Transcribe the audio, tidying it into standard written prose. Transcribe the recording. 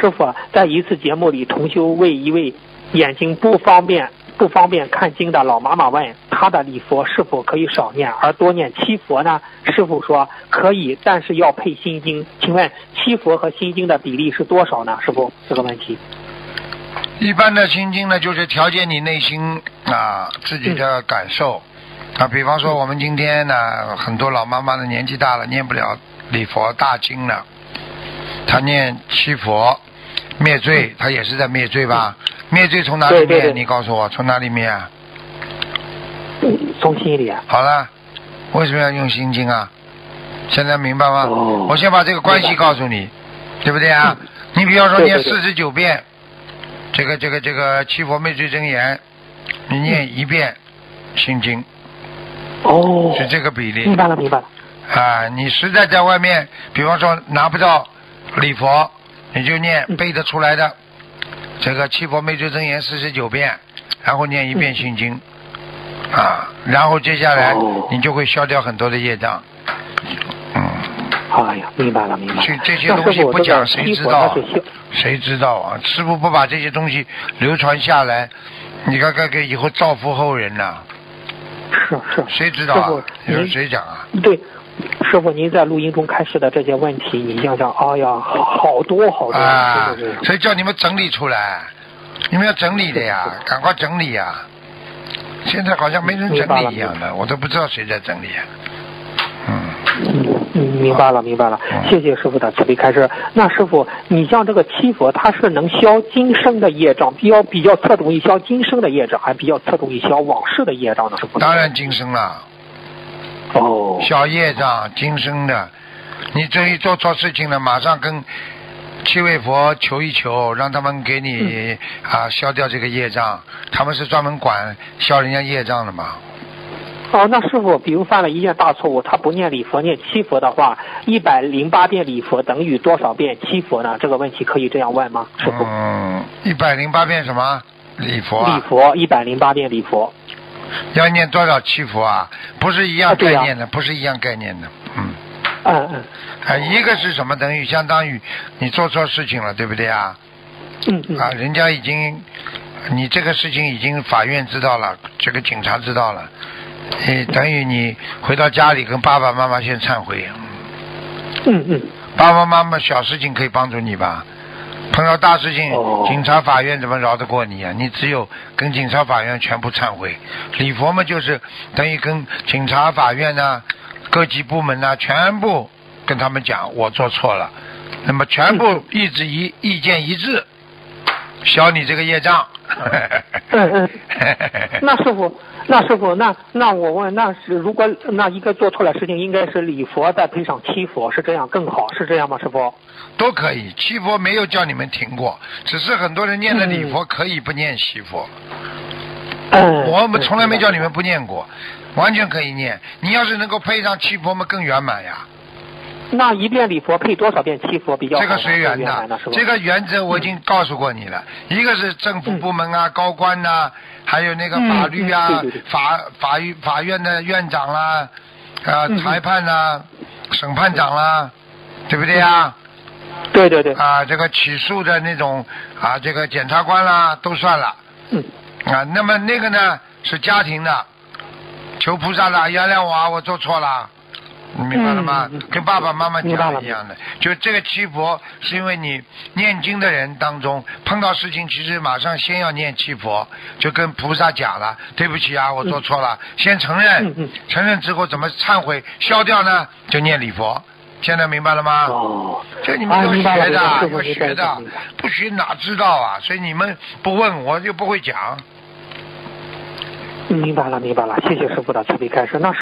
师傅在一次节目里，同修为一位眼睛不方便看经的老妈妈问，她的礼佛是否可以少念而多念七佛呢？师傅说可以，但是要配心经。请问七佛和心经的比例是多少呢？师傅，这个问题。 一般的心经呢，就是调节你内心自己的感受比方说我们今天呢，很多老妈妈的年纪大了，念不了礼佛大经了，她念七佛灭罪，她也是在灭罪吧？灭罪从哪里灭？ 对你告诉我，从哪里灭啊？ 从心里。 好了，为什么要用心经啊？现在明白吗？我先把这个关系告诉你，对不对啊？你比方说念49遍这个七佛灭罪真言，你念1遍心经，是这个比例。 明白了你实在在外面，比方说拿不到礼佛，你就念背得出来的这个七佛灭罪真言49遍，然后念1遍心经然后接下来你就会消掉很多的业障。 哎呀，明白了。 这些东西不讲谁知道？谁知道啊？师父不把这些东西流传下来，你看看以后造福后人呐。 是。 谁知道啊？你说谁讲啊？ 对，师父您在录音中开示的这些问题，你想想，哎呀，好多。 所以叫你们整理出来，你们要整理的呀，赶快整理呀！现在好像没人整理一样的，我都不知道谁在整理。 明白了，谢谢师父的慈悲开示。那师父，你像这个七佛，它是能消今生的业障，比较侧重于消今生的业障，还比较侧重于消往事的业障呢？师父？ 当然今生了。消业障，今生的。你这一做错事情了，马上跟七位佛求一求，让他们给你消掉这个业障。他们是专门管消人家业障的嘛。 那师傅，比如犯了一件大错误，他不念礼佛，念七佛的话，108遍礼佛等于多少遍七佛呢？这个问题可以这样问吗？师傅 ？108遍什么礼佛？ 礼佛108遍礼佛。 要念多少七佛啊？不是一样概念的，不是一样概念的。一个是什么？等于相当于你做错事情了，对不对啊？人家已经，你这个事情已经法院知道了，这个警察知道了。等于你回到家里跟爸爸妈妈先忏悔。爸爸妈妈小事情可以帮助你吧，碰到大事情，警察法院怎么饶得过你啊？你只有跟警察法院全部忏悔。礼佛嘛，就是等于跟警察法院各级部门全部跟他们讲我做错了，那么全部意见一致，消你这个业障。 那师傅，那我问，如果一个做错了事情，应该是礼佛再配上七佛，是这样更好，是这样吗？师傅？ 都可以，七佛没有叫你们停过，只是很多人念的礼佛可以不念七佛。我们从来没叫你们不念过，完全可以念。你要是能够配上七佛嘛，更圆满呀。 那一遍礼佛配多少遍七佛比较好？ 这个随缘的，这个原则我已经告诉过你了。一个是政府部门高官还有那个法律法院的院长啦，裁判啦，审判长啦，对不对啊？ 对。 这个起诉的那种这个检察官啦都算了。那么那个呢是家庭的，求菩萨了，原谅我，我做错了。你明白了吗？跟爸爸妈妈讲一样的，就这个七佛是因为你念经的人当中碰到事情，其实马上先要念七佛，就跟菩萨讲了，对不起我做错了，先承认，承认之后怎么忏悔消掉呢？就念礼佛。现在明白了吗？这你们要学的，要学的，不学哪知道啊？所以你们不问我就不会讲。 明白了，谢谢师傅的慈悲开示。那